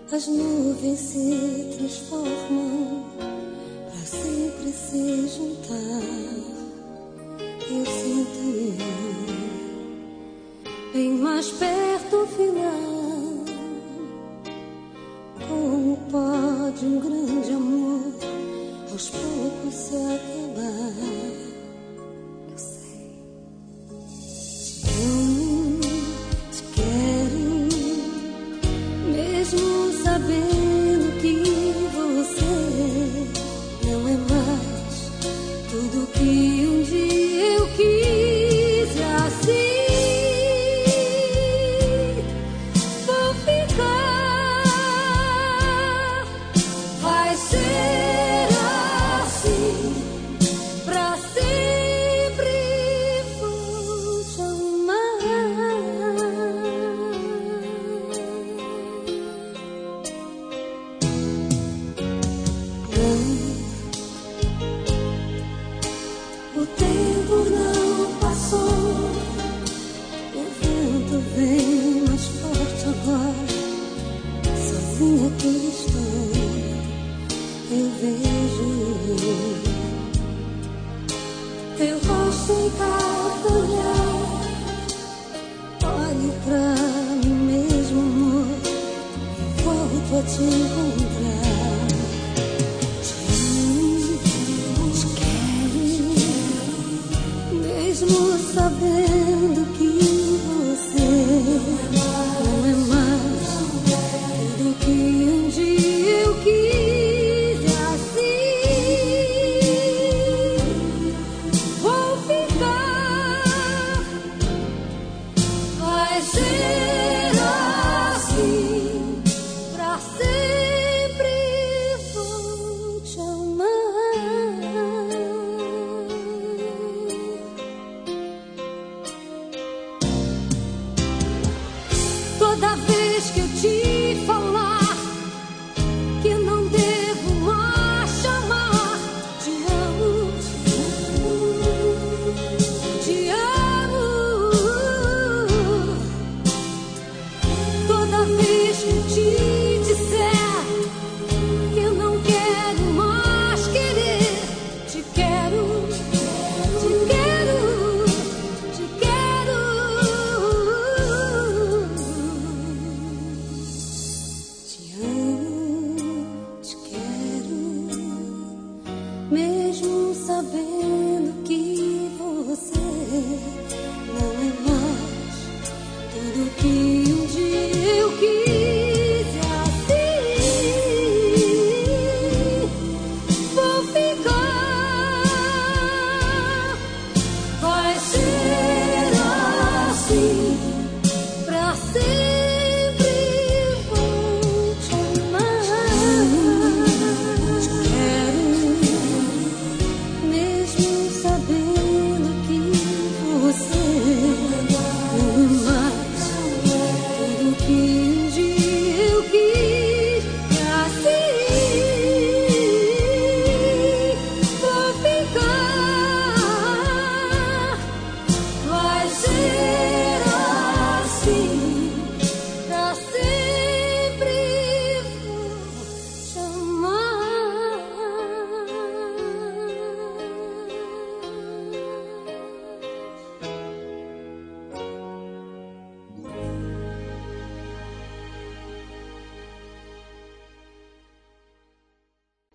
As nuvens se transformam para sempre se juntar. Eu sinto bem mais perto o final. Como pode um grande amor aos poucos se acabar? Eu sei. Te amo, te quero, mesmo sabendo que você não é mais tudo que um dia eu quis. E assim vou ficar. Vai ser assim pra sempre. Vou te amar. O tempo não passou, o vento vem mais forte agora. Sozinha que estou, eu vejo teu rosto em cada olhar. Olho pra mim mesmo, amor, e volto a te encontrar. Te quero, mesmo sabendo que você não é mais tudo que um dia eu quis. E assim vou ficar. Vai ser assim pra sempre. Vou te amar. Toda vez que eu te falar que eu não devo mais chamar, te amo, te amo. Toda vez que eu te disser que eu não quero mais querer, te quero, te quero, te quero. Te amo, te quero, mesmo sabendo que você não é mais tudo que